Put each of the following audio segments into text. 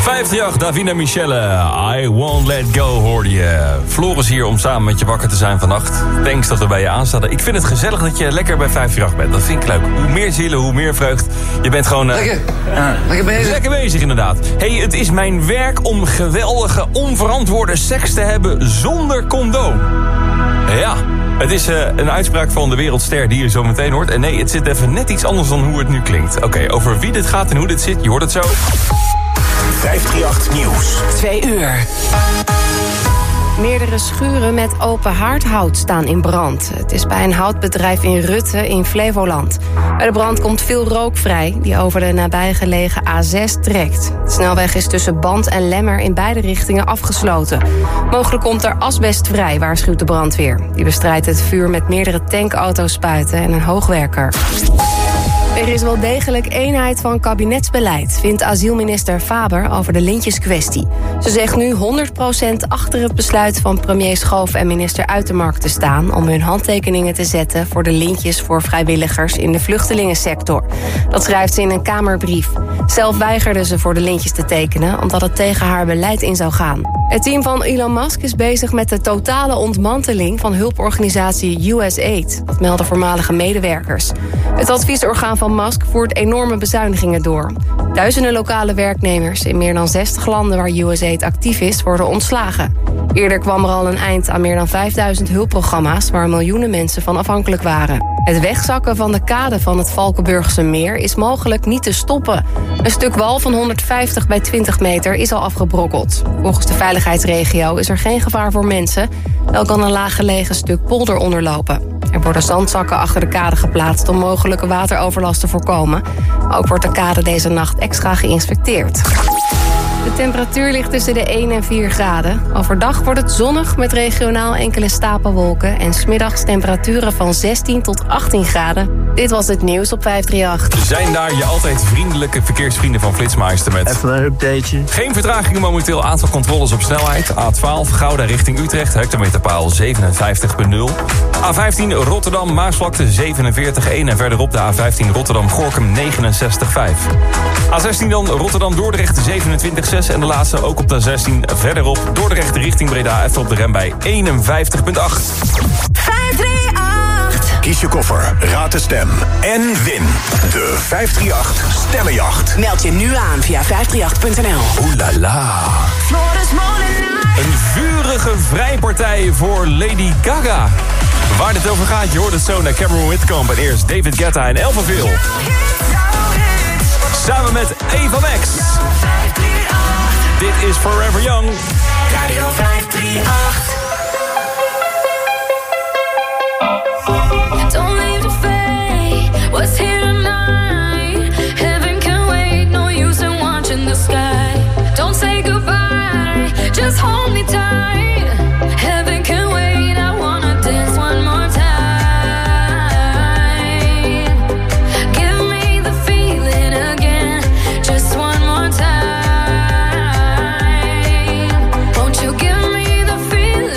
538, Davina Michelle, I Won't Let Go, hoorde je. Floris hier om samen met je wakker te zijn vannacht. Thanks dat we bij je aanstaan. Ik vind het gezellig dat je lekker bij 538 bent. Dat vind ik leuk. Hoe meer zielen, hoe meer vreugd. Je bent gewoon... Lekker bezig. Lekker bezig, inderdaad. Hey, het is mijn werk om geweldige, onverantwoorde seks te hebben zonder condoom. Ja, het is een uitspraak van de wereldster die je zo meteen hoort. En nee, het zit even net iets anders dan hoe het nu klinkt. Oké, over wie dit gaat en hoe dit zit, je hoort het zo. 538 Nieuws. 2 uur. Meerdere schuren met open haardhout staan in brand. Het is bij een houtbedrijf in Rutte in Flevoland. Bij de brand komt veel rook vrij die over de nabijgelegen A6 trekt. De snelweg is tussen Band en Lemmer in beide richtingen afgesloten. Mogelijk komt er asbest vrij, waarschuwt de brandweer. Die bestrijdt het vuur met meerdere tankauto's spuiten en een hoogwerker. Er is wel degelijk eenheid van kabinetsbeleid, vindt asielminister Faber over de lintjeskwestie. Ze zegt nu 100% achter het besluit van premier Schoof en minister Uitermark te staan om hun handtekeningen te zetten voor de lintjes voor vrijwilligers in de vluchtelingensector. Dat schrijft ze in een Kamerbrief. Zelf weigerde ze voor de lintjes te tekenen omdat het tegen haar beleid in zou gaan. Het team van Elon Musk is bezig met de totale ontmanteling van hulporganisatie USAID. Dat melden voormalige medewerkers. Het adviesorgaan van Musk voert enorme bezuinigingen door. Duizenden lokale werknemers in meer dan 60 landen waar USAID actief is worden ontslagen. Eerder kwam er al een eind aan meer dan 5000 hulpprogramma's waar miljoenen mensen van afhankelijk waren. Het wegzakken van de kade van het Valkenburgse meer is mogelijk niet te stoppen. Een stuk wal van 150 bij 20 meter is al afgebrokkeld. Volgens de veiligheidsregio is er geen gevaar voor mensen. Wel kan een laaggelegen stuk polder onderlopen. Er worden zandzakken achter de kade geplaatst om mogelijke wateroverlast te voorkomen. Ook wordt de kade deze nacht extra geïnspecteerd. De temperatuur ligt tussen de 1 en 4 graden. Overdag wordt het zonnig met regionaal enkele stapelwolken en 's middags temperaturen van 16 tot 18 graden. Dit was het nieuws op 538. Zijn daar je altijd vriendelijke verkeersvrienden van Flitsmeister met... Even een updateje. Geen vertragingen momenteel, aantal controles op snelheid. A12 Gouda richting Utrecht, hectometerpaal 57.0. A15 Rotterdam Maasvlakte 47.1 en verderop de A15 Rotterdam Gorinchem 69.5. A16 dan Rotterdam Dordrecht 27.6 en de laatste ook op de 16 verderop Dordrecht richting Breda even op de rem bij 51.8. 538. Kies je koffer, raad de stem en win de 538 Stemmenjacht. Meld je nu aan via 538.nl. Oeh la la. Een vurige vrijpartij voor Lady Gaga. Waar dit over gaat, je hoort het zo naar Cameron Whitcomb. En eerst David Guetta en Elfenville. Samen met Eva Max. Dit is Forever Young. Radio 538. Don't leave the fate, what's here tonight? Heaven can wait, no use in watching the sky. Don't say goodbye, just hold me tight. Heaven can wait, I wanna dance one more time. Give me the feeling again, just one more time. Won't you give me the feeling?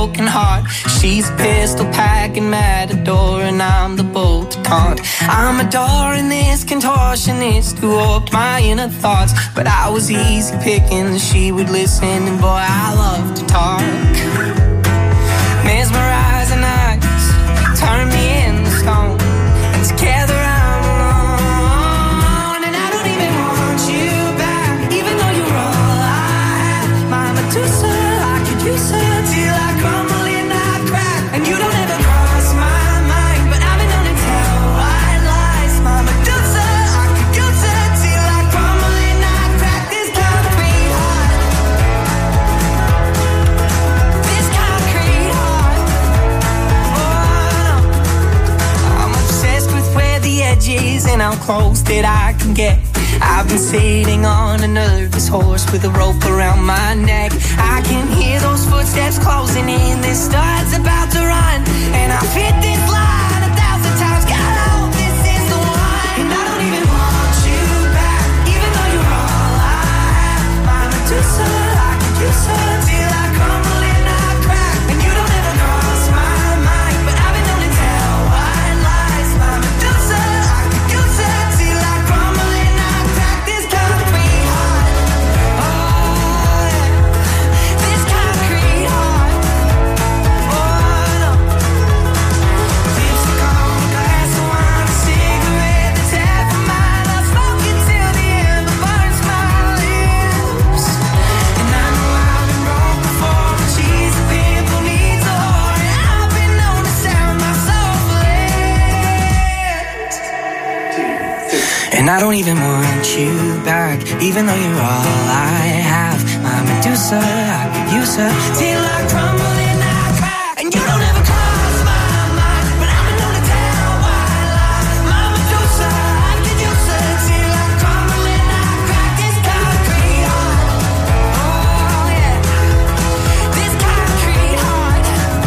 broken heart. She's a pistol packing matador, and I'm the bolt to taunt. I'm adoring this contortionist who warped my inner thoughts, but I was easy picking, she would listen, and boy, I love to talk. Mesmerizing eyes turn me into stone, and together I'm alone, and I don't even want you back, even though you're all I have. My Medusa, I could use her till I crumble and I crack, and you don't ever cross my mind, but I've been known to tell white lies. My Medusa, I could use her till I crumble and I crack. This concrete heart, this concrete heart. Oh, I'm obsessed with where the edge is and how close that I can get. I've been sitting on a nervous horse with a rope around my neck. I can hear those footsteps closing in. This star's about to run, and I've hit this line 1,000 times. God, I hope this is the one. And I don't even want you back, even though you're all I have. My Medusa, I could use her till I crumble and I crack, and you don't ever cross my mind, but I've been known to tell white lies. My Medusa, I could use her till I crumble and I crack. This concrete heart, oh yeah, this concrete heart, oh no. Lipstick on a glass of wine, a cigarette that's half a mile. I've spoken till the ember burns my lips, and I know I've been wrong before, but she's a pimple needs a whore, and I've been known to sound my soul flat. And I don't even want you back, even though you're all I have. My Medusa, I could use her till I crumble and I crack, and you don't ever cross my mind, but I've been known to tell white lies. My Medusa, I could use her till I crumble and I crack. This concrete heart, oh yeah, this concrete heart,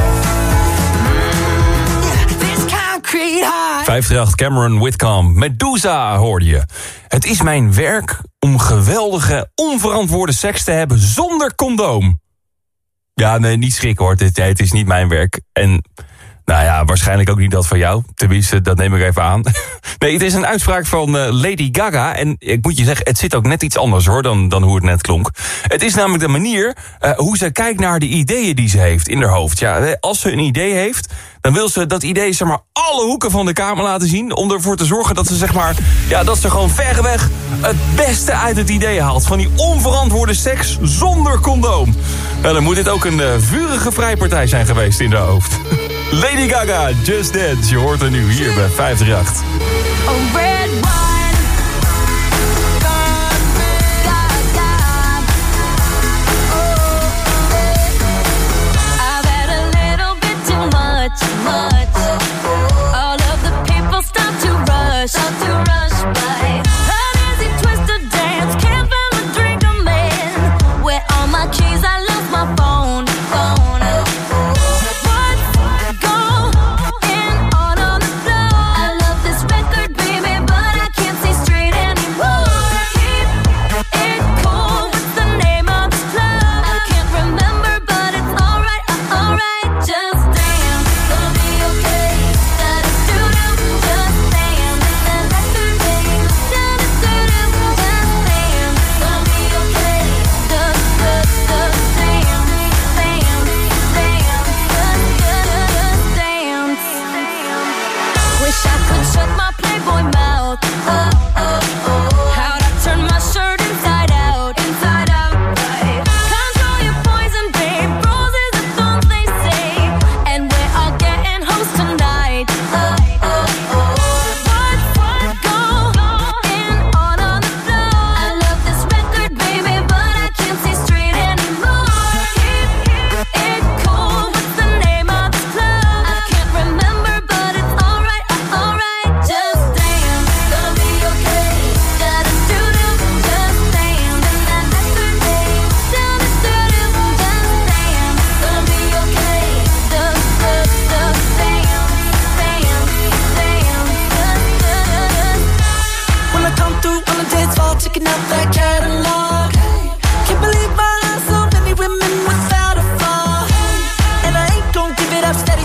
this concrete heart. 538 Cameron Whitcomb. Medusa hoorde je. Het is mijn werk om geweldige, onverantwoorde seks te hebben zonder condoom. Ja, nee, niet schrikken hoor. Het is niet mijn werk. En nou ja, waarschijnlijk ook niet dat van jou. Tenminste, dat neem ik even aan. Nee, het is een uitspraak van Lady Gaga. En ik moet je zeggen, het zit ook net iets anders hoor dan hoe het net klonk. Het is namelijk de manier hoe ze kijkt naar de ideeën die ze heeft in haar hoofd. Ja, als ze een idee heeft, dan wil ze dat idee zeg maar alle hoeken van de kamer laten zien, om ervoor te zorgen dat ze zeg maar, ja, dat ze gewoon verreweg het beste uit het idee haalt. Van die onverantwoorde seks zonder condoom. Nou, dan moet dit ook een vurige vrijpartij zijn geweest in haar hoofd. Lady Gaga, Just Dance. Je hoort er nu hier bij 538. A red wine. I've had a little bit too much. All of the people start to rush by. An easy twisted dance, can't find a drink I'm in. Where all my keys, I lost my phone. What's going on the floor? I love this record, baby, but I can't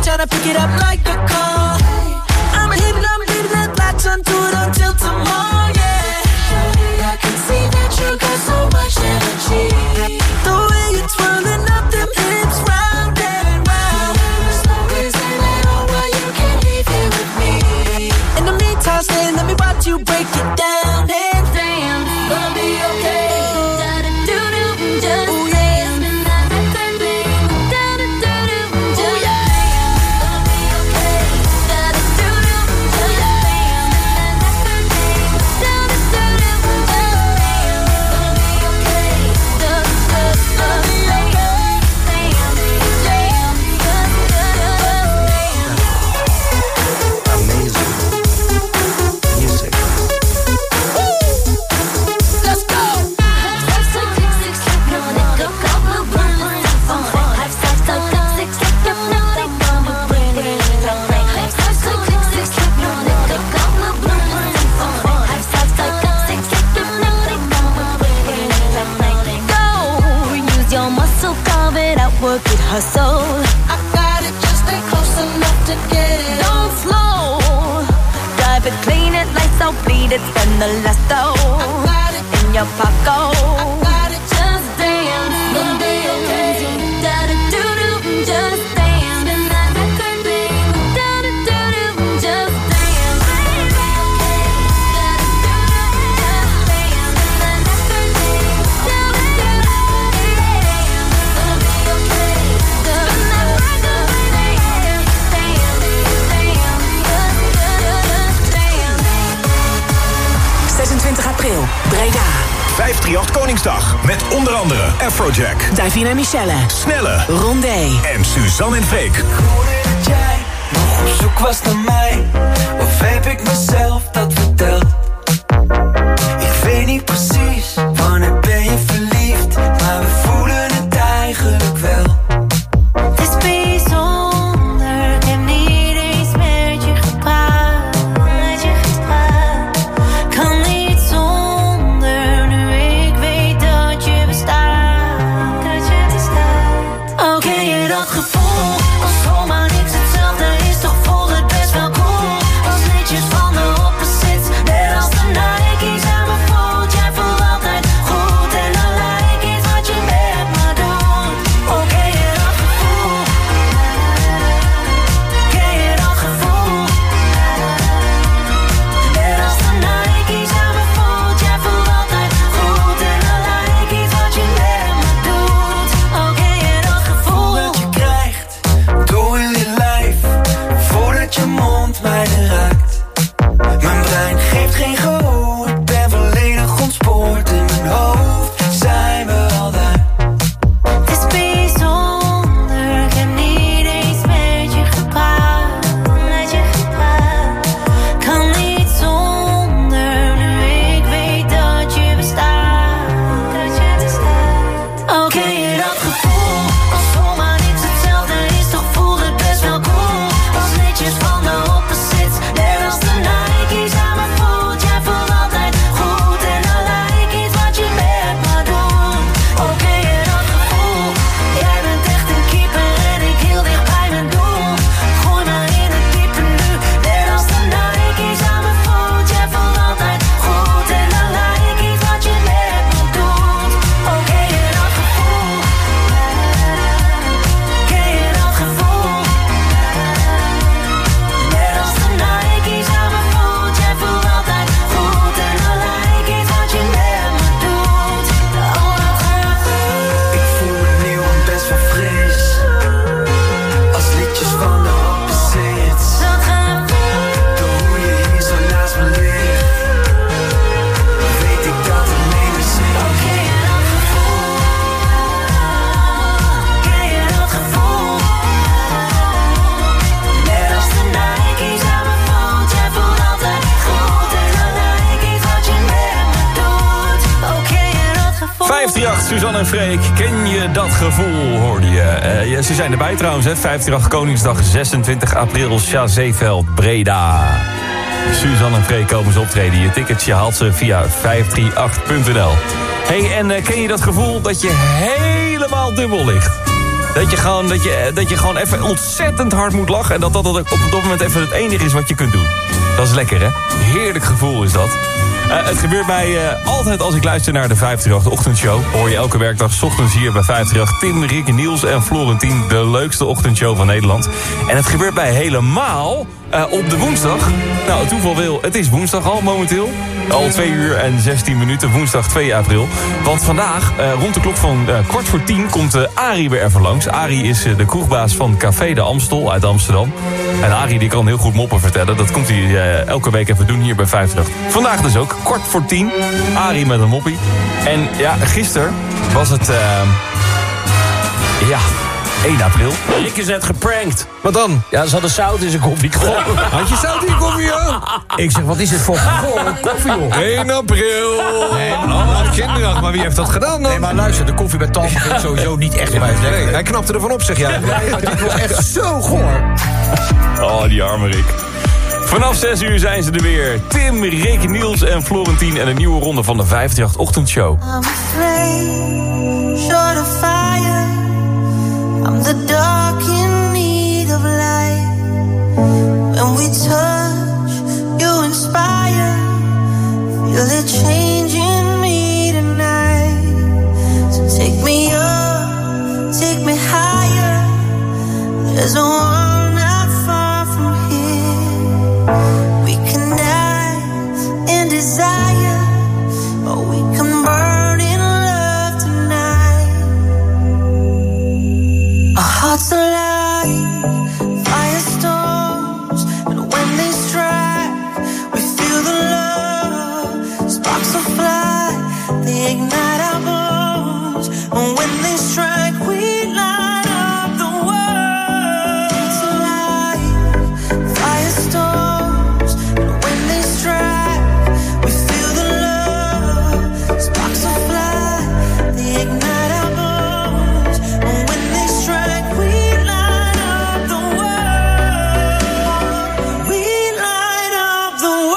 tryna pick it up like a call. I'm leaving that lights onto it until tomorrow, yeah. Shawty, I can see that you got so much energy. The way you're twirling up them hips round and round. There's no reason at all why you can't leave here with me. In the meantime, stay, let me watch you break it down. And damn, gonna be okay. Work it, hustle. I got it, just stay close enough to get it. Don't slow. Drive it, clean it, lights out, bleed it, spend the last dough. I got it in your pocket. I got it, just dance. Gonna be okay. Da-da-do-do, just dance. And that record beat. Da-da-do-do, just dance. April, Breda. 538 Koningsdag. Met onder andere Afrojack, Davina Michelle, Snelle, Rondé en Suzanne en Freek. Ik hoorde dat jij nog op zoek was naar mij. Of heb ik mezelf dat verteld? Ik weet niet precies wanneer ben je verliefd, maar we voelen het eigenlijk wel. Het is bijzonder, ik heb niet eens met je gepraat. Kan niet zonder, nu ik weet dat je bestaat. Oh, ken je dat gevoel? Als zomaar niks hetzelfde is, toch voelt het best wel cool. Als liedjes van de opposites, net als de Nike's aan mijn voet. Jij voelt altijd goed en dan lijkt iets wat je met me doet. Oh, ken je dat gevoel? Ken je dat gevoel? Net als de Nike's aan mijn voet. Jij voelt altijd goed en dan lijkt iets wat je met me doet. Oh, ken je dat gevoel? Dat je krijgt door in je lijf, voordat je mond mij raakt. Mijn brein geeft geen gehoor, ik ben volledig ontspoord. In mijn hoofd zijn we al daar. Het is bijzonder, ik heb niet eens met je gepraat. Kan niet zonder, nu ik weet dat je bestaat. Oh, ken je dat gevoel? Als zomaar niks hetzelfde is, toch voelt het best wel cool. Als liedjes van de opposites, net als de Nike's aan mijn voet. Jij voelt altijd goed en dan lijkt iets wat je met me doet. Oh, ken je dat gevoel? Jij bent echt een keeper en ik heel dicht bij mijn doel. Gooi me in het diepe nu, net als de Nike's aan mijn voet. Jij voelt altijd goed en dan lijkt iets wat je met me doet. Oh, ken je dat gevoel? Ken je dat gevoel? Net als de Nike's aan mijn voet. Jij voelt altijd goed en dan lijkt iets wat je met me doet. Oh, dat gaat Ik voel me nieuw en best wel fris, als liedjes van de opposites. dat gaat Door hoe je hier zo naast me ligt, weet ik dat het minder zit. Ken je dat gevoel? Ken je dat gevoel? Net als de Nike's aan mijn voet. Jij voelt altijd goed en dan lijkt iets wat je met me doet. Oh, ken je dat gevoel? 538, Suzanne en Freek, ken je dat gevoel, hoorde je. Ja, ze zijn erbij trouwens, hè. 538 Koningsdag, 26 april, Chazeeveld, Breda. Suzanne en Freek komen ze optreden. Je ticketje haalt ze via 538.nl. Hey, en ken je dat gevoel dat je helemaal dubbel ligt? Dat je gewoon even ontzettend hard moet lachen. En dat op dat moment even het enige is wat je kunt doen. Dat is lekker, hè? Heerlijk gevoel is dat. Het gebeurt mij altijd als ik luister naar de 538-ochtendshow. Hoor je elke werkdag 's ochtends hier bij 538 Tim, Rick, Niels en Florentien. De leukste ochtendshow van Nederland. En het gebeurt mij helemaal op de woensdag. Nou, het toeval wil, het is woensdag al momenteel. Al 2 uur en 16 minuten, woensdag 2 april. Want vandaag, rond de klok van 9:45, komt Arie weer even langs. Arie is de kroegbaas van Café de Amstel uit Amsterdam. En Arie die kan heel goed moppen vertellen. Dat komt hij elke week even doen hier bij 538. Vandaag dus ook, 9:45, Arie met een moppie. En ja, gisteren was het... 1 april. Rick is net geprankt. Wat dan? Ja, ze hadden zout in zijn koffie. Had je zout in je koffie, joh? Ik zeg, wat is het voor koffie, joh? 1 april. Nee, kinderdag, maar wie heeft dat gedaan dan? Nee, maar luister, de koffie bij Talm begint sowieso niet echt bij het lekker. Nee, hij knapte ervan op, zeg jij. Ja, het was echt zo goor. Oh, die arme Rick. Vanaf 6 uur zijn ze er weer. Tim, Rick, Niels en Florentien en een nieuwe ronde van de 538-ochtendshow. I'm afraid, short of fire. I'm the dark in need of light. When we touch, you inspire. Feel it changing me tonight. So take me up, take me higher. There's a world not far from here. We can die in desire, or we can burn in love tonight. Our hearts alive, firestorms, and when they strike, we feel the love. Sparks will fly, they ignite our bones, and when they strike, we light up the world. It's alive, firestorms, and when they strike, we feel the love. Sparks will fly, they ignite our bones, and when they strike, we light up the world. We light up the world.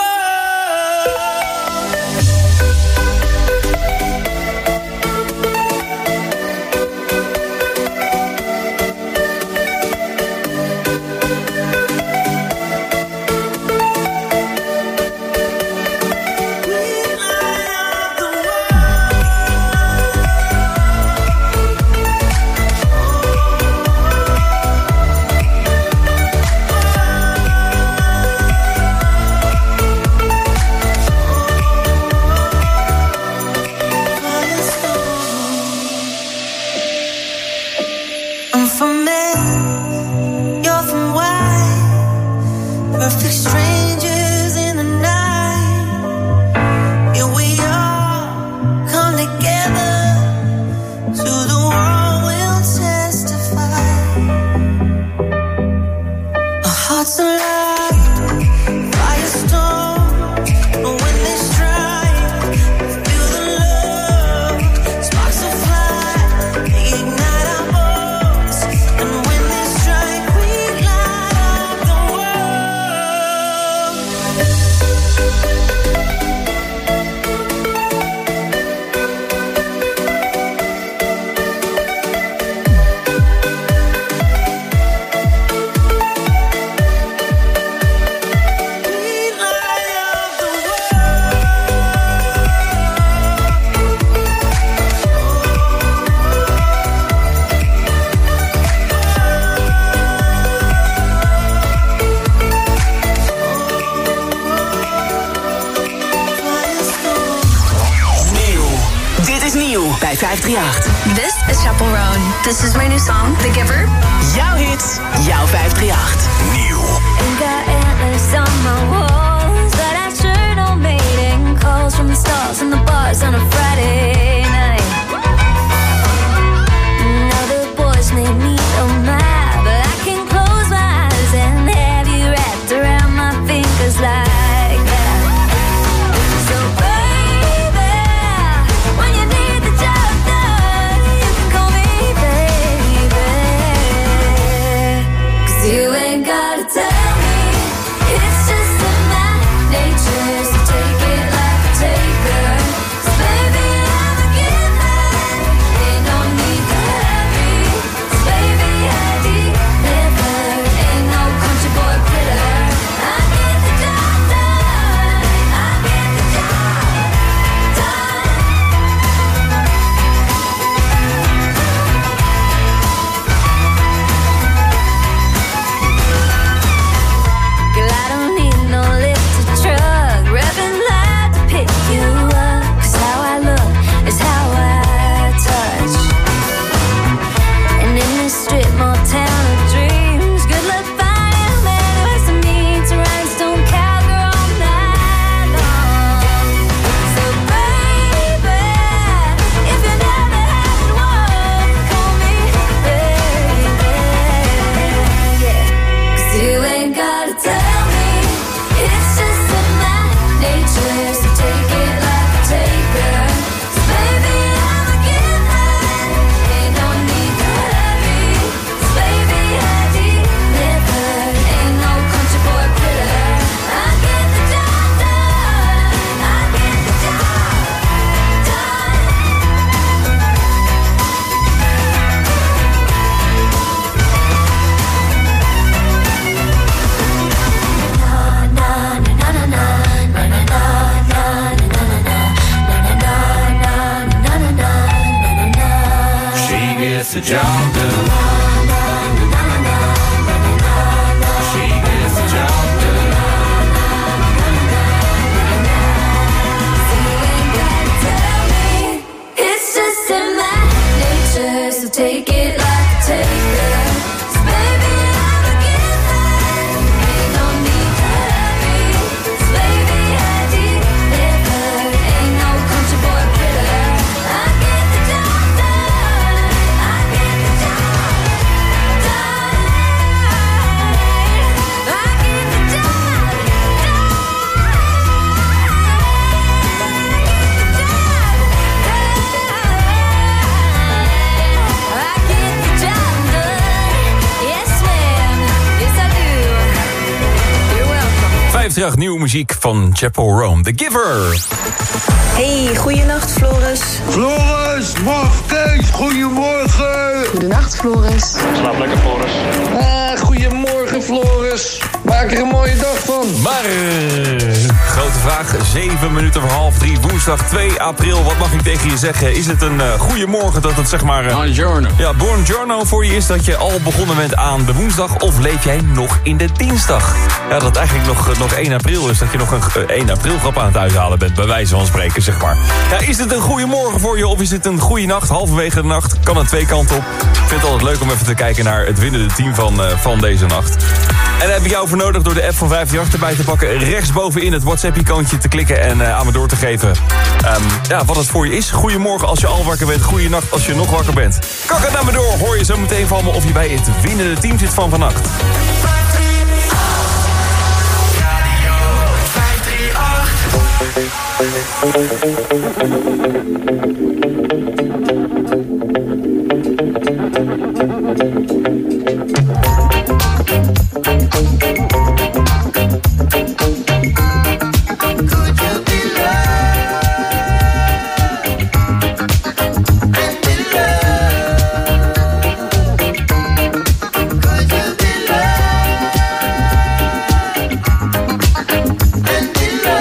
I'm from men, you're from why? Perfect strangers in the night. Here we all come together. To the world we'll testify. Our hearts alive, firestorms, but when they strike, we feel the love. Sparks will fly, they ignite our bones, and when they strike, we light up the world. We light up the Nieuw. Dit is nieuw bij 538. This is Chaperone. This is my new song, The Giver. Jouw hit, jouw 538. Nieuw. Ain't got antlers on my walls, but I sure don't mating calls from the stars and the bars on a Friday night. Now the boys made me so mad, but I can close my eyes and have you wrapped around my fingers like that. So baby, when you need the job done, you can call me baby. 538 nieuwe muziek van Chapel Rome. The Giver. Hey, goeienacht Floris. Floris, mag Kees, goedemorgen. Goedenacht Floris. Slaap lekker Floris. Goedemorgen Floris. Maak er een mooie dag van. Maar, grote vraag, 7 minuten voor 2:30, woensdag 2 april. Wat mag ik tegen je zeggen? Is het een goede morgen dat het zeg maar... Buongiorno. Ja, buongiorno voor je is dat je al begonnen bent aan de woensdag... of leef jij nog in de dinsdag? Ja, dat eigenlijk nog 1 april is, dat je nog een 1 april grap aan het uithalen bent... bij wijze van spreken, zeg maar. Ja, is het een goede morgen voor je of is het een goede nacht? Halverwege de nacht, kan het twee kanten op. Ik vind het altijd leuk om even te kijken naar het winnende team van deze nacht. En daar heb ik jou voor nodig door de app van 538 erbij te pakken... rechtsbovenin het WhatsApp-icoontje te klikken en aan me door te geven... wat het voor je is. Goedemorgen als je al wakker bent. Goeienacht als je nog wakker bent. Kak het naar me door. Hoor je zo meteen van me of je bij het winnende team zit van vannacht.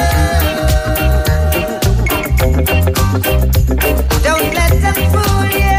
Don't let them fool you.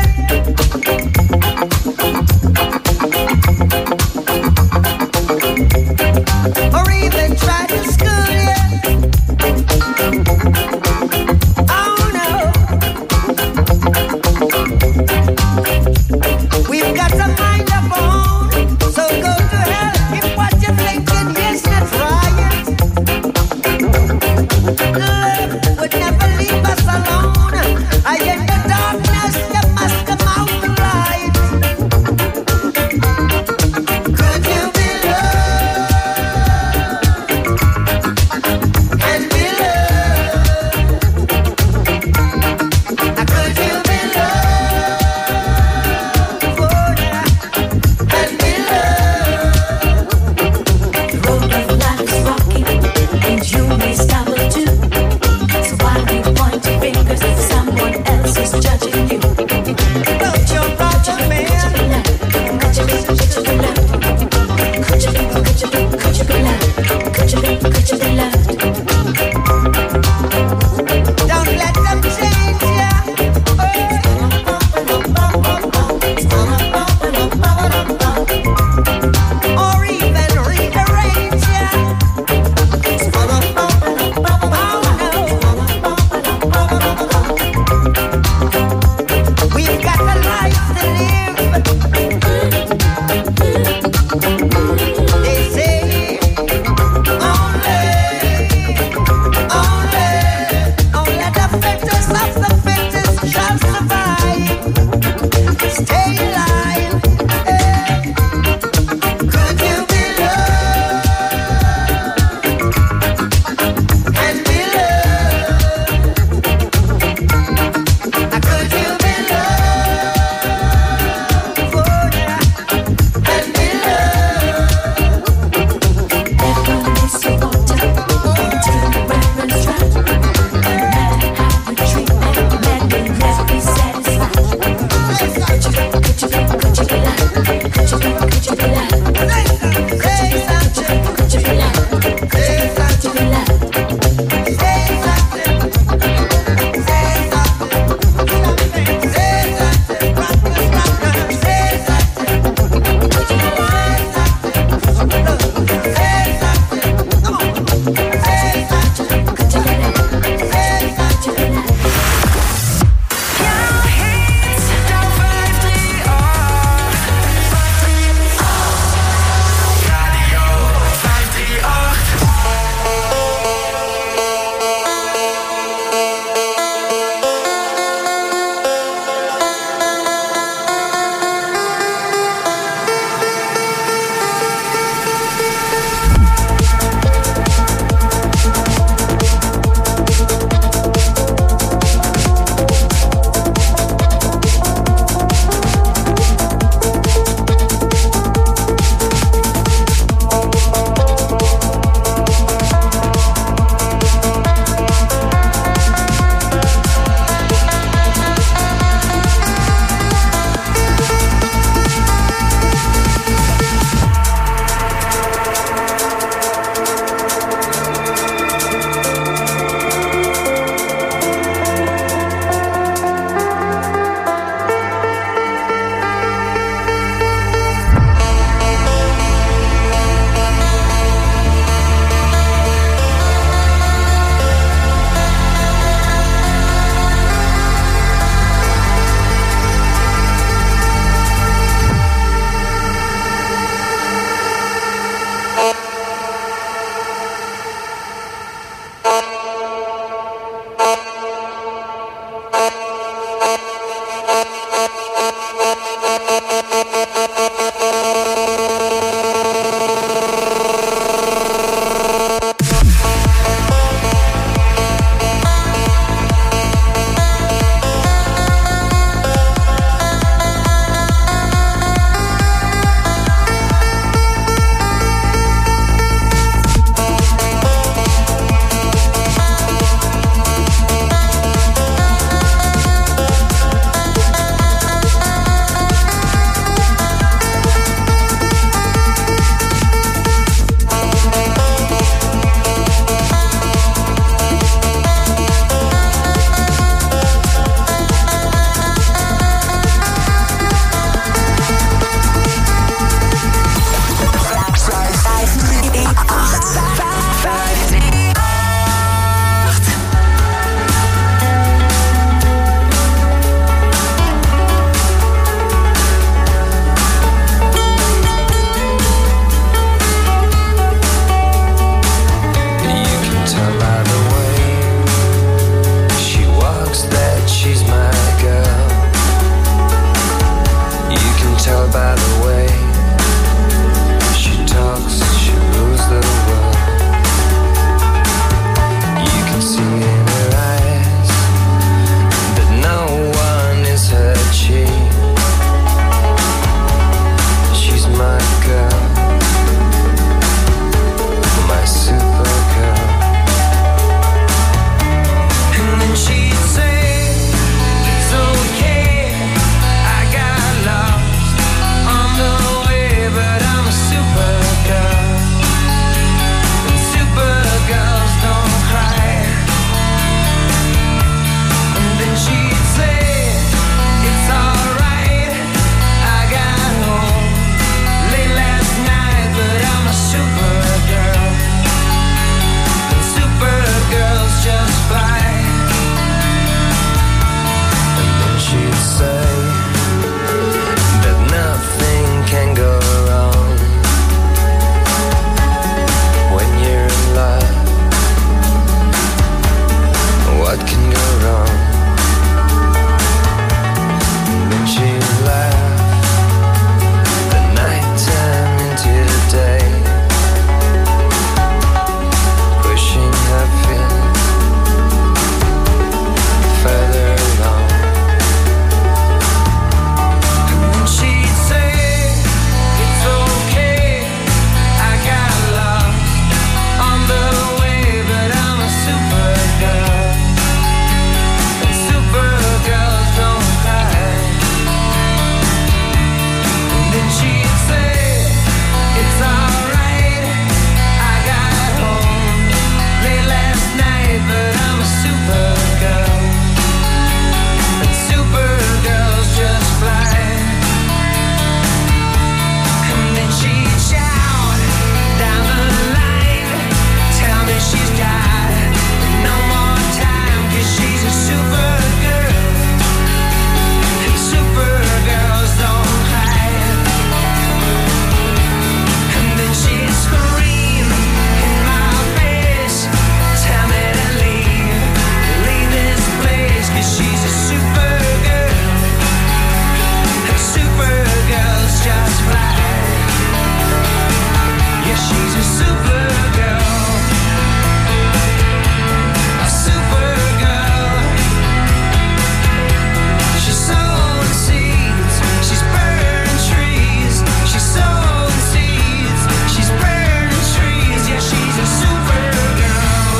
she's a supergirl. A supergirl. She's sowing seeds, she's burning trees. She's sowing seeds, she's burning trees. Yeah, she's a supergirl.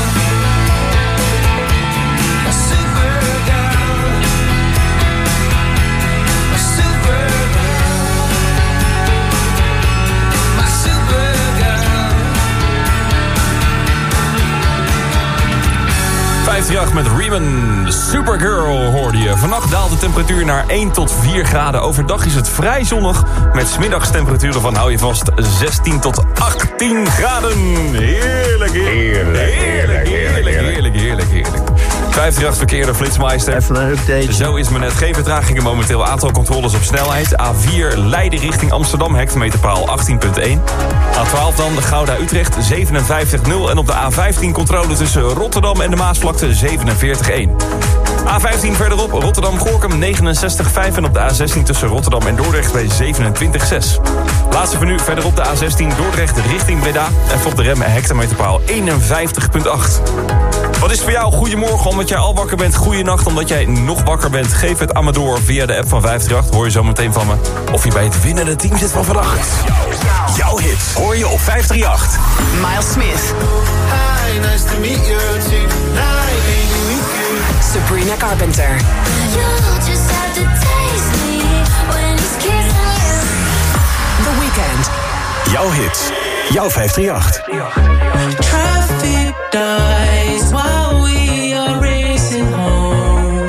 A supergirl. A supergirl. My supergirl. 538 met Riemann, Supergirl hoorde je. Vannacht daalt de temperatuur naar 1 tot 4 graden. Overdag is het vrij zonnig met 's middags temperaturen van, hou je vast, 16 tot 18 graden. Heerlijk, heerlijk. 538 verkeerde Flitsmeister. Even een update. Zo is maar net. Geen vertragingen momenteel. Aantal controles op snelheid. A4 Leiden richting Amsterdam, hectometerpaal 18.1. A12 dan Gouda-Utrecht 57.0. En op de A15 controle tussen Rotterdam en de Maasvlakte 47.1. A15 verderop Rotterdam-Gorkum 69.5. En op de A16 tussen Rotterdam en Dordrecht bij 27.6. Laatste van nu verderop de A16 Dordrecht richting Breda. Even op de rem hectometerpaal 51.8. Wat is voor jou goedemorgen omdat jij al wakker bent? Goeienacht omdat jij nog wakker bent? Geef het aan me door via de app van 538. Hoor je zo meteen van me of je bij het winnende team zit van vannacht. Jouw hits hoor je op 538. Miles Smith. Hi, nice to meet you. Tonight ain't the weekend. Sabrina Carpenter. You'll just have to taste me when he's kissing you. The Weeknd. Jouw hits. Jouw 538. Traffic dies while we are racing home.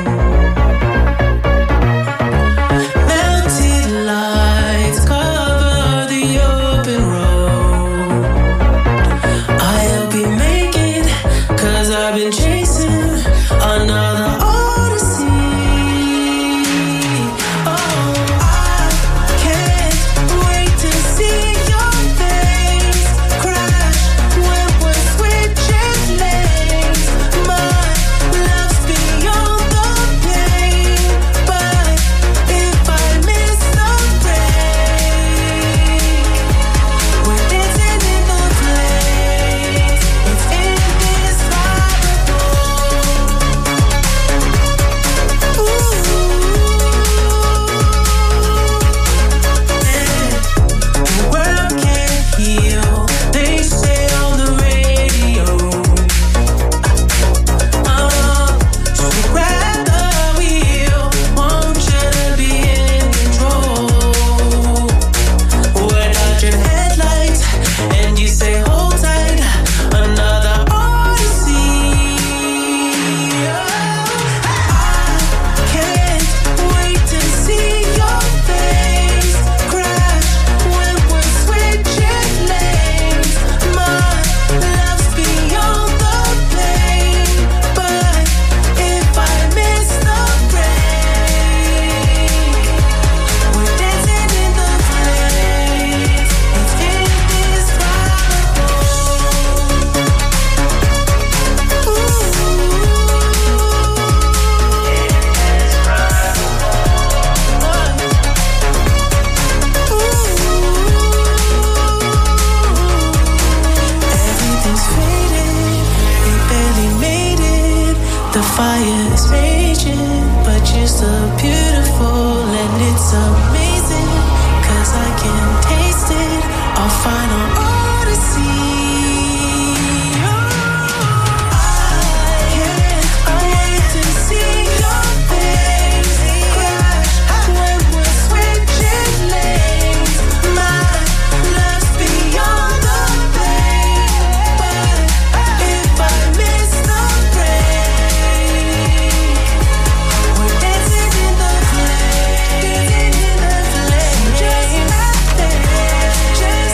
Melted lights cover the open road. I hope you make it, 'cause I've been chasing another odyssey. Oh, I can't wait to see your face crash when we're switching lanes. My love's beyond the pain, but if I miss the break, we're dancing in the flames. It's indescribable. The world can't heal, they say on the radio. So grab the wheel, want you to be in control. We're dodging headlights, and you say hold tight, another odyssey. I can't wait to see your face crash when we're switching lanes. My love's beyond the pain, but if I miss the break, we're dancing in the flames. It's indescribable. Everything's faded, we barely made it. The fire is raging, but you're still beautiful, and it's amazing, 'cause I can taste it, our final odyssey. I can't wait to see your face crash when we're switching lanes. My love's beyond the pain, but if I miss the break, we're dancing in the flames. Just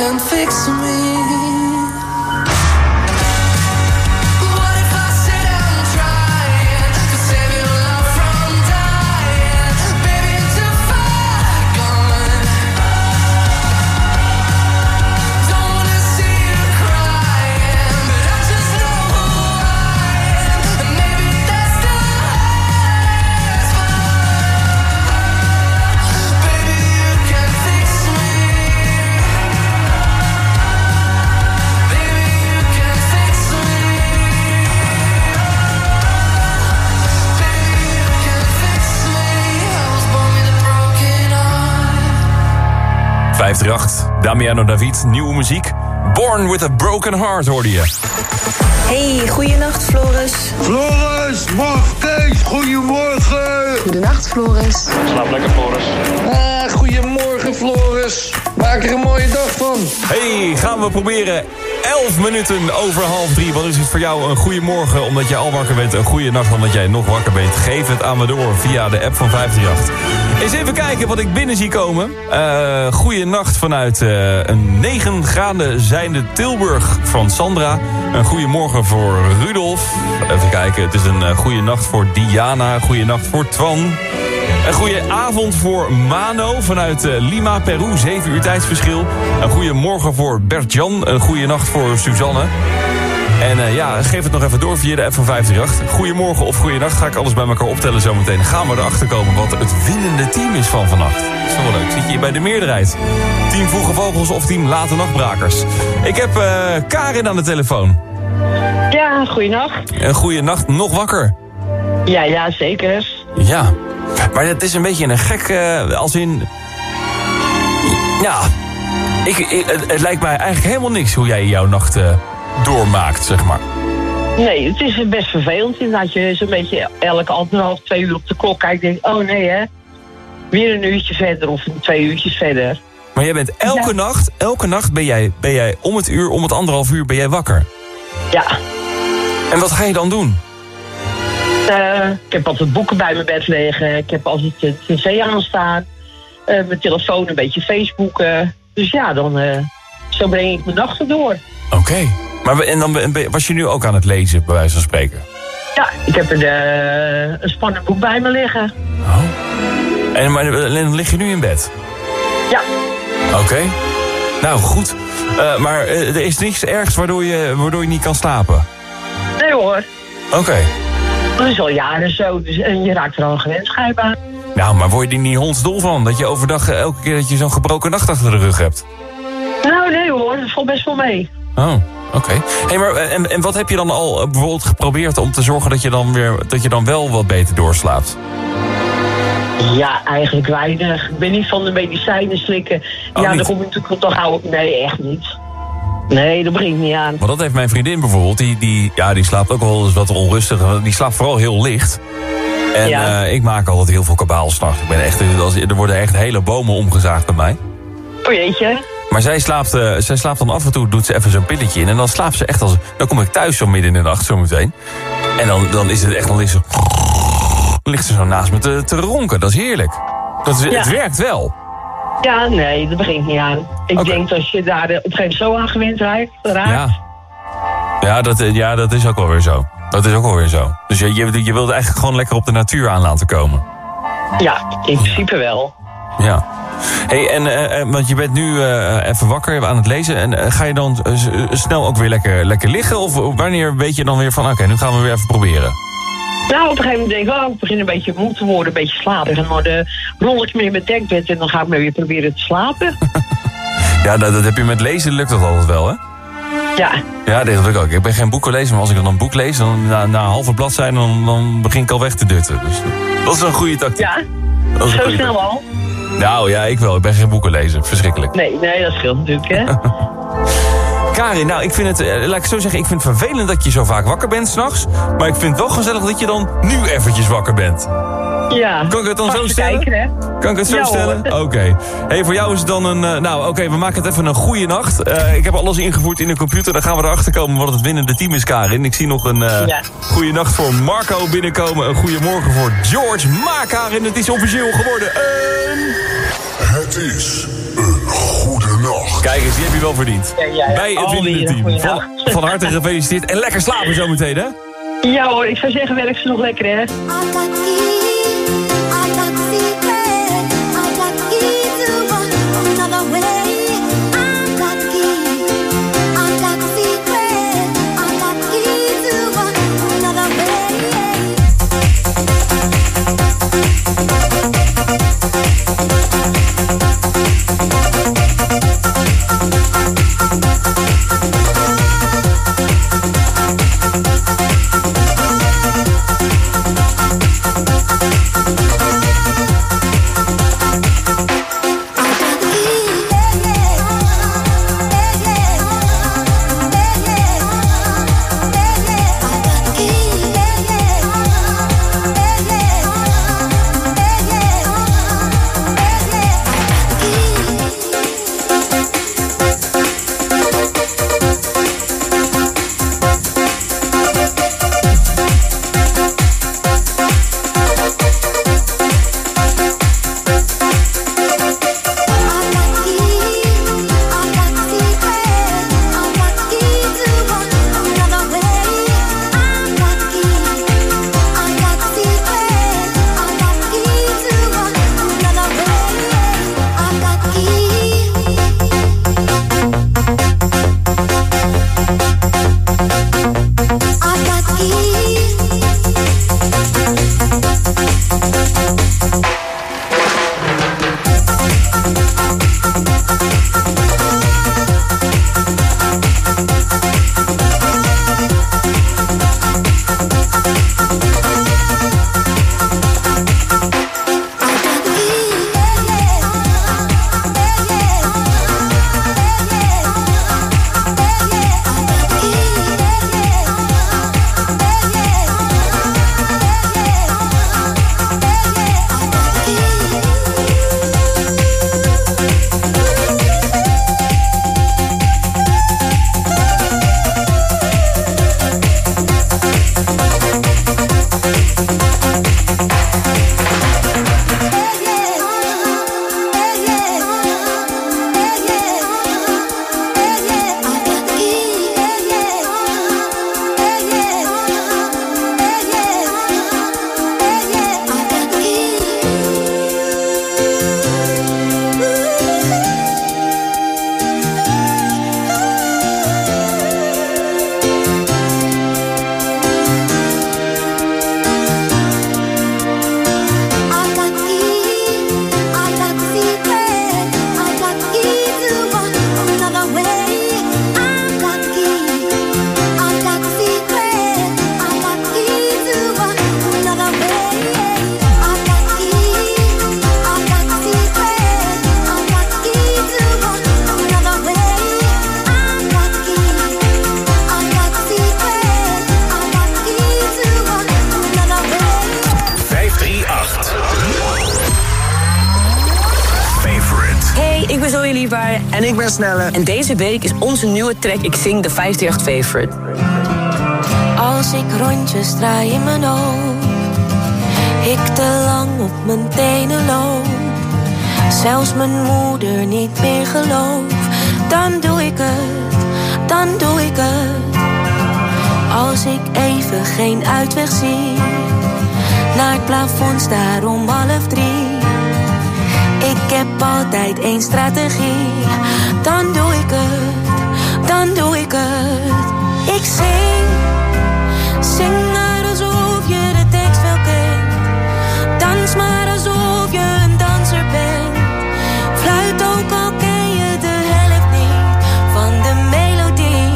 can't fix me. Damiano David, nieuwe muziek. Born with a Broken Heart hoorde je. Hey, goeienacht Floris. Floris, mag Kees, goedemorgen. Goedenacht Floris. Slaap lekker, Floris. Goedemorgen, Floris. Maak er een mooie dag van. Hey, gaan we proberen 11 minuten over 2:30. Wat is het voor jou een goede morgen omdat jij al wakker bent? Een goede nacht omdat jij nog wakker bent? Geef het aan me door via de app van 538. Eens even kijken wat ik binnen zie komen. Goeie nacht vanuit een 9 graden zijnde Tilburg van Sandra. Een goede morgen voor Rudolf. Even kijken, het is een goede nacht voor Diana. Een goede nacht voor Twan. Een goede avond voor Mano vanuit Lima, Peru. 7 uur tijdsverschil. Een goede morgen voor Bert-Jan. Een goede nacht voor Suzanne. En ja, geef het nog even door via de app van 538. Goedemorgen of goeienacht. Ga ik alles bij elkaar optellen zometeen. Gaan we erachter komen wat het winnende team is van vannacht. Dat is wel leuk. Zit je hier bij de meerderheid? Team Vroege Vogels of team Late Nachtbrakers? Ik heb Karin aan de telefoon. Ja, goeienacht. Een goede nacht, nog wakker? Ja, zeker. Ja, maar het is een beetje een gek, als in... Ja, het lijkt mij eigenlijk helemaal niks hoe jij jouw nacht doormaakt, zeg maar. Nee, het is best vervelend inderdaad. Je zo'n beetje elke 1,5, 2 uur op de klok kijkt en denkt, oh nee hè, weer een uurtje verder of 2 uurtjes verder. Maar jij bent elke nacht ben jij om het 1,5 uur ben jij wakker? Ja. En wat ga je dan doen? Ik heb altijd boeken bij mijn bed liggen. Ik heb altijd het tv aanstaan. Mijn telefoon een beetje Facebooken. Dus ja, dan zo breng ik mijn nachten door. Oké. Maar en dan was je nu ook aan het lezen, bij wijze van spreken? Ja, ik heb een spannend boek bij me liggen. Oh. Maar dan lig je nu in bed? Ja. Oké. Nou, goed. Maar er is niks ergs waardoor je niet kan slapen? Nee hoor. Oké. Dat is al jaren zo, dus, en je raakt er al gewend schijnbaar. Nou, maar word je er niet hondsdol van? Dat je overdag elke keer dat je zo'n gebroken nacht achter de rug hebt? Nou, nee hoor, dat valt best wel mee. Oh, oké. Hey, maar en wat heb je dan al bijvoorbeeld geprobeerd om te zorgen dat je dan wel wat beter doorslaapt? Ja, eigenlijk weinig. Ik ben niet van de medicijnen slikken. Oh, ja, niet? dan kom ik natuurlijk toch hou ik. Nee, echt niet. Nee, dat begint niet aan. Maar dat heeft mijn vriendin bijvoorbeeld. Die slaapt ook wel eens wat onrustig. Die slaapt vooral heel licht. En ja. Ik maak altijd heel veel kabaal 's nachts. Er worden echt hele bomen omgezaagd bij mij. Oh jeetje. Maar zij slaapt dan af en toe, doet ze even zo'n pilletje in. En dan slaapt ze echt dan kom ik thuis zo midden in de nacht zo meteen. En dan is het echt, dan ligt ze zo naast me te ronken. Dat is heerlijk. Het werkt wel. Ja, nee, dat begint niet aan. Ik denk dat je daar op een gegeven moment zo aan gewend raakt. Ja, dat is ook wel weer zo. Dat is ook wel weer zo. Dus je wilt eigenlijk gewoon lekker op de natuur aan laten komen. Ja, in principe wel. Ja. Hey, want je bent nu even wakker aan het lezen. En ga je dan snel ook weer lekker liggen? Of wanneer weet je dan weer van, oké, nu gaan we weer even proberen? Nou, op een gegeven moment denk ik, ik begin een beetje moe te worden, een beetje slaperig. En dan rol ik me in mijn dekbed en dan ga ik me weer proberen te slapen. Ja, dat heb je met lezen, lukt dat altijd wel, hè? Ja. Ja, dat heb ik ook. Ik ben geen boekenlezer, maar als ik dan een boek lees, dan na een halve bladzijde, dan begin ik al weg te dutten. Dus dat is een goede tactiek. Ja, zo snel al? Nou ja, ik wel. Ik ben geen boekenlezer. Verschrikkelijk. Nee, dat scheelt natuurlijk, hè. Karin, nou, ik vind het, laat ik zo zeggen, ik vind het vervelend dat je zo vaak wakker bent 's nachts. Maar ik vind het wel gezellig dat je dan nu eventjes wakker bent. Ja. Kan ik het dan zo stellen? Kijken, hè? Kan ik het zo stellen? Oké. Hey, voor jou is het dan een... we maken het even een goede nacht. Ik heb alles ingevoerd in de computer. Dan gaan we erachter komen wat het winnende team is, Karin. Ik zie nog een goede nacht voor Marco binnenkomen. Een goede morgen voor George. Maar Karin, het is officieel geworden. Het is een goede nacht. Kijk eens, die heb je wel verdiend. Ja. Bij het winnende team. Van harte gefeliciteerd. En lekker slapen zometeen, hè? Ja hoor, ik zou zeggen, werk ze nog lekker, hè? Ik ben Zoe Liefbaar. En ik ben Snelle. En deze week is onze nieuwe track Ik Zing de 538 Favorite. Als ik rondjes draai in mijn hoofd, ik te lang op mijn tenen loop, zelfs mijn moeder niet meer geloof, dan doe ik het, dan doe ik het. Als ik even geen uitweg zie, naar het plafond staar om 2:30. Ik heb altijd één strategie, dan doe ik het, dan doe ik het. Ik zing maar alsof je de tekst wel kent. Dans maar alsof je een danser bent. Fluit ook al ken je de helft niet van de melodie.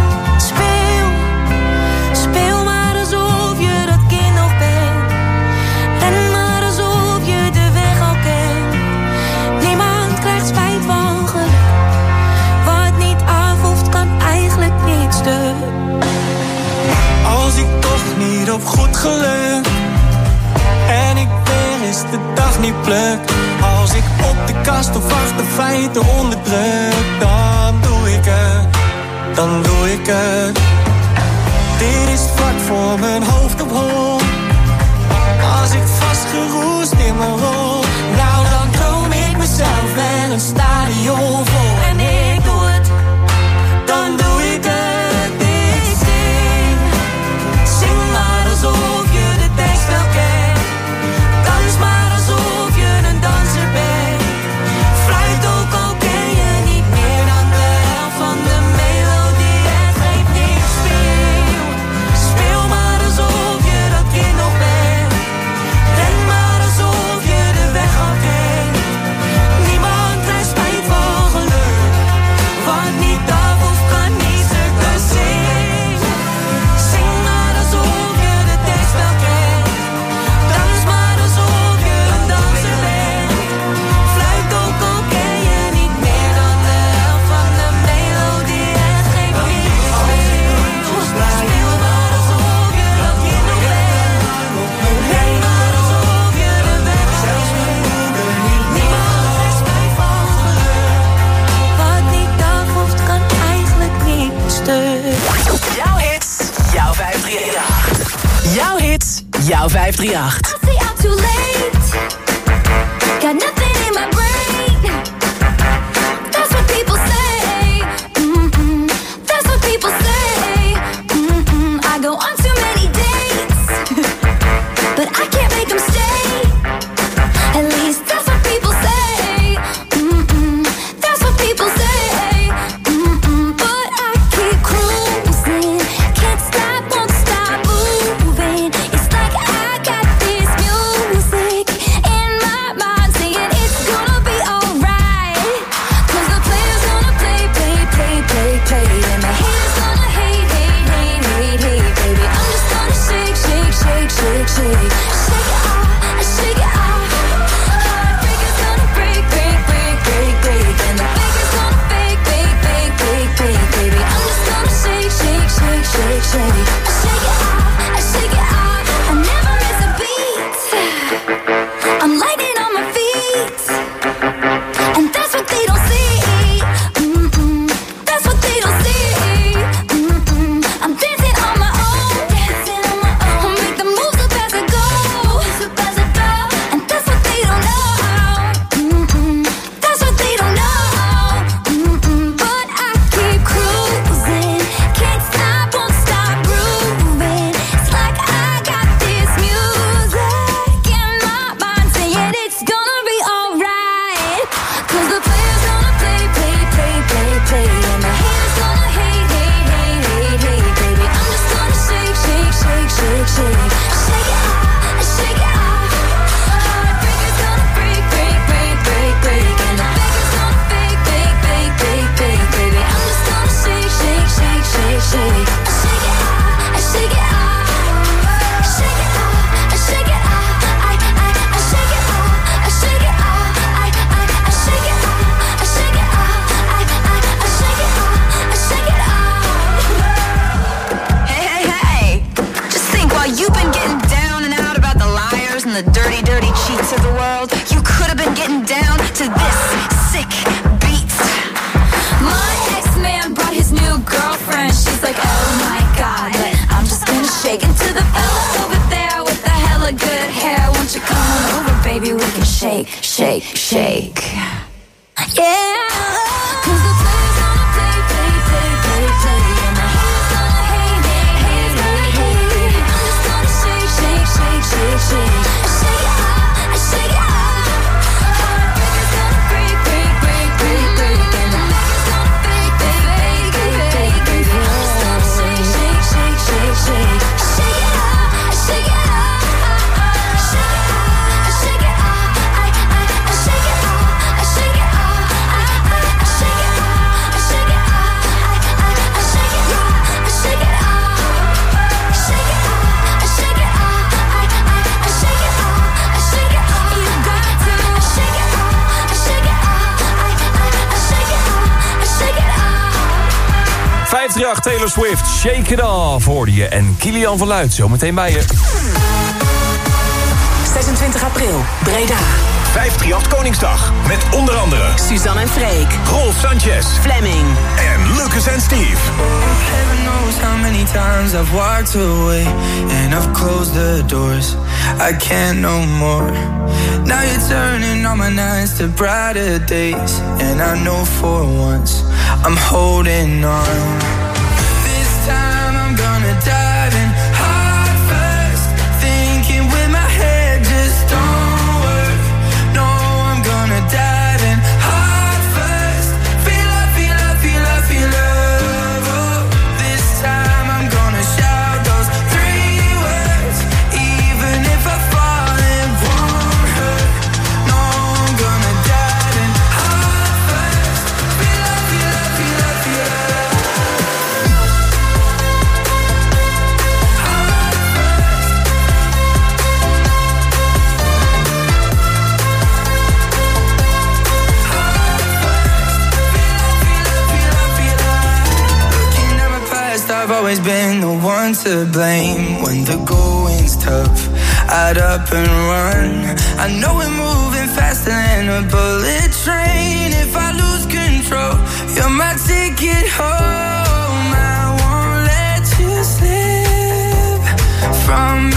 Speel maar alsof je dat kind nog bent. Ren maar alsof je de weg al kent. Niemand krijgt spijt van geluk. Wat niet afhoeft kan eigenlijk niet stuk. Als ik toch niet op goed geluk en ik weer eens de dag niet pluk. Als ik op de kast of achter feiten onderdruk, dan doe ik het, dan doe ik het. Dit is vlak voor mijn hoofd op hol. Als ik vastgeroest in mijn rol, nou dan droom ik mezelf wel een stadion vol. En ik Jouw hits, jouw 538. I say I'm too late. Got nothing in my brain. That's what people say. That's what people say. I go on too many dates, but I can't make them stay. At least that's what people say. That's what people say. But I keep cruising, can't stop, won't stop moving. It's like I got this music in my mind saying it's gonna be alright. 'Cause the players gonna play, play, play, play, play, and the haters gonna hate, hate, hate, hate, hate, baby. I'm just gonna shake, shake, shake, shake, shake, shake it off, shake it off. Heartbreakers gonna break, break, break, break, break, and the fakers gonna fake, fake, fake, fake, fake, baby. I'm just gonna shake, shake, shake, shake, shake, shake it off, shake it off. I never miss a beat. I'm lightning on my feet, and that's what they don't see. That's what they don't see. I'm dancing on my own, dancing on my own. Make the moves up as I go, and that's what they don't know. That's what they don't know. But I keep cruising, can't stop, won't stop grooving. It's like I got this music in my mind saying it's gonna be alright. 'Cause the players gonna play, play, play, play, play, and the haters gonna hate, hate, hate, hate, hate, baby. I'm just gonna shake, shake, shake, shake, shake, shake it off, shake it off. Heartbreakers gonna break, break, break, break, break, and the fakers gonna fake, fake, fake, fake, fake, baby. I'm just gonna shake, shake, shake, shake, shake, shake it off, shake it off, shake it off, shake it off. I shake it off, shake it off. I shake it off, shake it off. I shake it off, shake it off. Hey, hey, hey! Just think, while you've been getting down and out about the liars and the dirty, dirty cheats of the world, you could have been getting down to this sick beat. My ex-man brought his new girlfriend. She's like, oh my god, but I'm just gonna shake into the fella over there with the hella good hair. Won't you come on over, baby? We can shake, shake, shake. Yeah. 'Cause the players gonna play, play, play, play, play, and the haters gonna hate, hate, hate, hate, hate. I'm just gonna shake, shake, shake, shake, shake, shake it off, shake it off. Heartbreakers gonna break, break, break, break, break, and the fakers gonna fake, fake, fake, fake, fake, baby. I'm just gonna shake, shake, shake, shake, shake, shake it off, shake it off, shake it off, shake it off. I shake it off, shake it off. I shake it off, shake it off. I shake it off, shake it off. Shake it off, shake it off. I shake it off, shake it off. You got to shake it off, shake it off. I shake it off, shake it off. 538 Taylor Swift, Shake It Off hoorde je. En Kilian van Luit, zo meteen bij je. 26 april, Breda. 538 Koningsdag. Met onder andere Suzanne en Freek. Rolf Sanchez. Fleming. En Lucas en Steve. Heaven knows how many times I've walked away and I've closed the doors. I can't no more. Now you're turning all my nights to brighter days, and I know for once I'm holding on. This time I'm gonna dive in heart first, thinking with my head just don't work. No, I'm gonna dive in heart first. Feel love, feel love, feel love, feel love. Oh, this time I'm gonna shout those 3 words, even if I fall, it won't hurt. No, I'm gonna dive in heart first. Feel love, feel love, feel love, feel love. I've always been the one to blame. When the going's tough, I'd up and run. I know we're moving faster than a bullet train. If I lose control, you're my ticket home. I won't let you slip from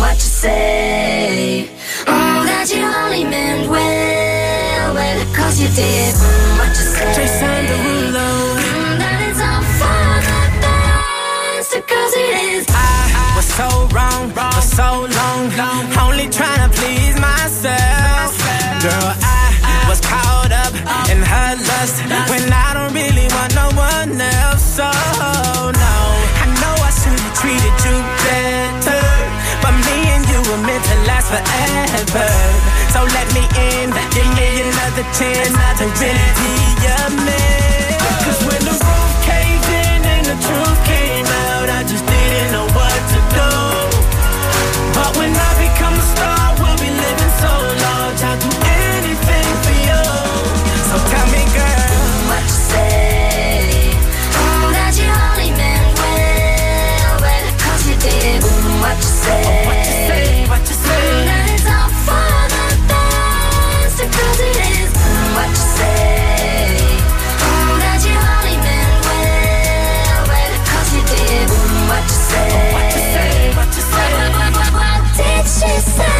what you say. That you only meant well, cause you did what you say. Jason Derulo. That it's all for the best, cause it is. I was so wrong for so long, only trying to please myself. Girl, I was caught up in her lust when I don't really want no one else. So no, I know I should have treated you better, but me and you were meant to last forever. So let me in, give me another chance to really be your man. Cause when the roof caved in and the truth came out, I just didn't know what to do. But when I become a star, we'll be living so large, I'll do anything for you. So tell me, girl, what you say. That you only meant well, cause you did what you say. What you say, what you say. That it's all for the best, cause it is what you say. That you only meant well, cause you did what you say. What you say, what you say. What did she say?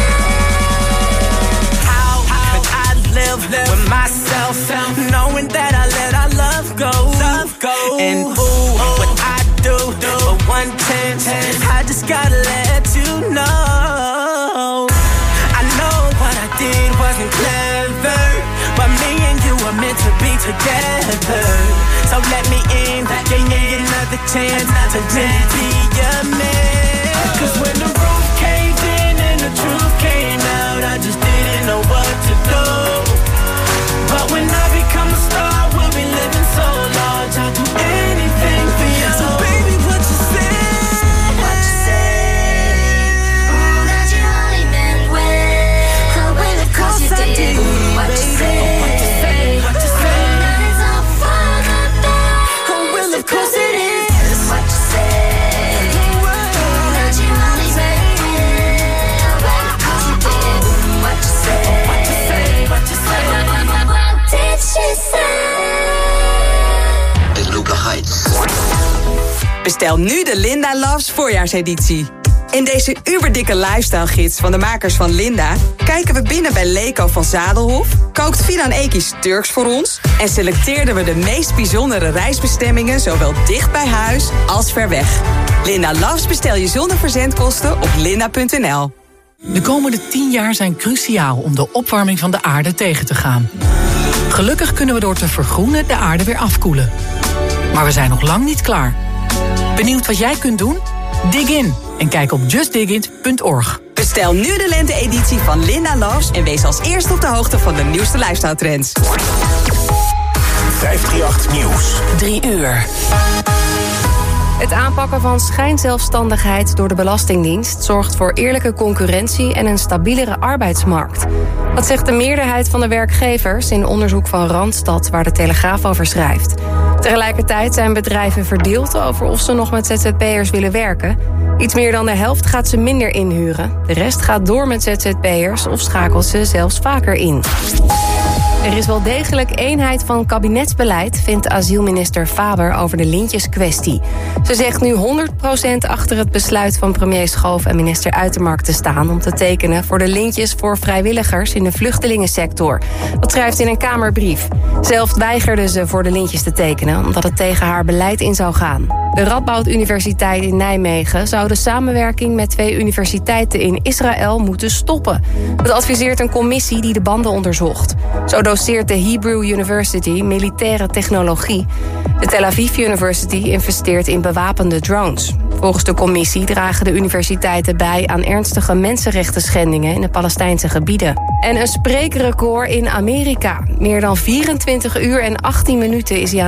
How could I live with myself, knowing that I let our love go? And ooh, what I do for 1 chance, I just gotta let you know. I know what I did wasn't clever, but me and you were meant to be together. So let me in, give me another chance to really be your man. Cause when the roof caved in and the truth came out, I just didn't know what to do. But when I become a star, we'll be living so large, I'll do anything for you. So baby, what you say? What you say? That you only meant well, cause you did what you say. What you say? What you say? That it's all for the best, Oh, well, of course it is what you say. That you only meant well, cause you did what you say. What you say? What you say? What did she say? Bestel nu de Linda Loves voorjaarseditie. In deze uberdikke lifestyle gids van de makers van Linda kijken we binnen bij Leko van Zadelhof, kookt Fidan Eki's Turks voor ons en selecteerden we de meest bijzondere reisbestemmingen zowel dicht bij huis als ver weg. Linda Loves bestel je zonder verzendkosten op linda.nl. De komende 10 jaar zijn cruciaal om de opwarming van de aarde tegen te gaan. Gelukkig kunnen we door te vergroenen de aarde weer afkoelen. Maar we zijn nog lang niet klaar. Benieuwd wat jij kunt doen? Dig in en kijk op justdigit.org. Bestel nu de lente-editie van Linda Loves en wees als eerste op de hoogte van de nieuwste lifestyle trends. 538 Nieuws. 3 uur. Het aanpakken van schijnzelfstandigheid door de Belastingdienst zorgt voor eerlijke concurrentie en een stabielere arbeidsmarkt. Dat zegt de meerderheid van de werkgevers in onderzoek van Randstad, waar de Telegraaf over schrijft. Tegelijkertijd zijn bedrijven verdeeld over of ze nog met ZZP'ers willen werken. Iets meer dan de helft gaat ze minder inhuren. De rest gaat door met ZZP'ers of schakelt ze zelfs vaker in. Er is wel degelijk eenheid van kabinetsbeleid, vindt asielminister Faber over de lintjeskwestie. Ze zegt nu 100% achter het besluit van premier Schoof en minister Uitermark te staan om te tekenen voor de lintjes voor vrijwilligers in de vluchtelingensector. Dat schrijft in een Kamerbrief. Zelf weigerde ze voor de lintjes te tekenen, omdat het tegen haar beleid in zou gaan. De Radboud Universiteit in Nijmegen zou de samenwerking met 2 universiteiten in Israël moeten stoppen. Dat adviseert een commissie die de banden onderzocht. Zo doseert de Hebrew University militaire technologie. De Tel Aviv University investeert in bewapende drones. Volgens de commissie dragen de universiteiten bij aan ernstige mensenrechten schendingen in de Palestijnse gebieden. En een spreekrecord in Amerika. Meer dan 24 uur en 18 minuten is hij aan